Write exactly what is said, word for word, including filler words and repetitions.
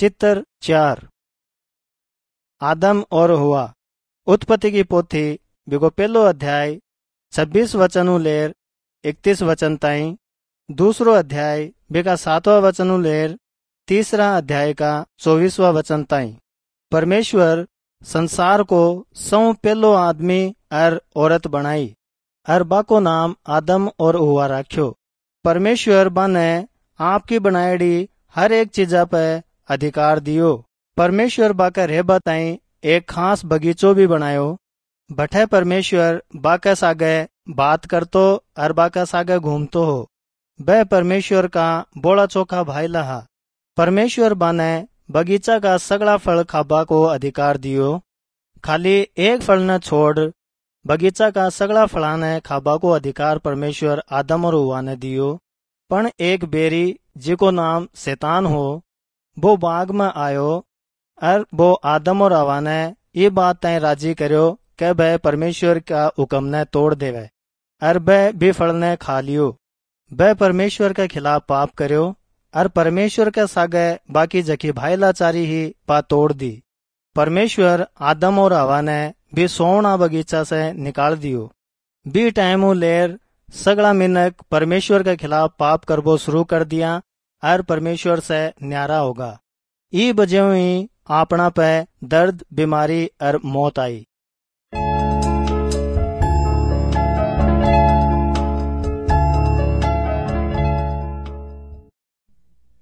चित्र चार। आदम और हुआ। उत्पत्ति की पोथी बिगो पहलो अध्याय छब्बीस वचन लेर इकतीस वचन ताई, दूसरो अध्याय बिका सातवा वचन लेर तीसरा अध्याय का चौबीसवा वचन ताई। परमेश्वर संसार को सौ पहलो आदमी और औरत बनाई और बाको नाम आदम और हुआ राख्यो। परमेश्वर बाने आपकी बनाएड़ी हर एक चीजा पे अधिकार दियो। परमेश्वर बाका रहबा ताई एक खास बगीचो भी बनायो। बठे परमेश्वर बाका सागे बात करतो और बाका सागे घूमतो हो। वह परमेश्वर का बोला चोखा भाई लहा। परमेश्वर बाने बगीचा का सगला फल खाबा को अधिकार दियो। खाली एक फल न छोड़ बगीचा का सगला फला ने खाबा को अधिकार परमेश्वर आदम और हुआ ने दियो। पण एक बेरी जिको नाम शैतान हो वो बाग में आयो और वो आदम और हवा ने ये बात तय राजी करो कि वह परमेश्वर का हुक्म ने तोड़ देवे और वह भी फल ने खा लियो। वह परमेश्वर के खिलाफ पाप करो और परमेश्वर के सागे बाकी जखी भाईलाचारी ही बात तोड़ दी। परमेश्वर आदम और हवा ने भी सोना बगीचा से निकाल दियो। बी टाइम लेर सगला मिनक परमेश्वर के खिलाफ पाप करबो शुरू कर दिया और परमेश्वर से न्यारा होगा। ई बजे ही आपना पे दर्द, बीमारी और मौत आई।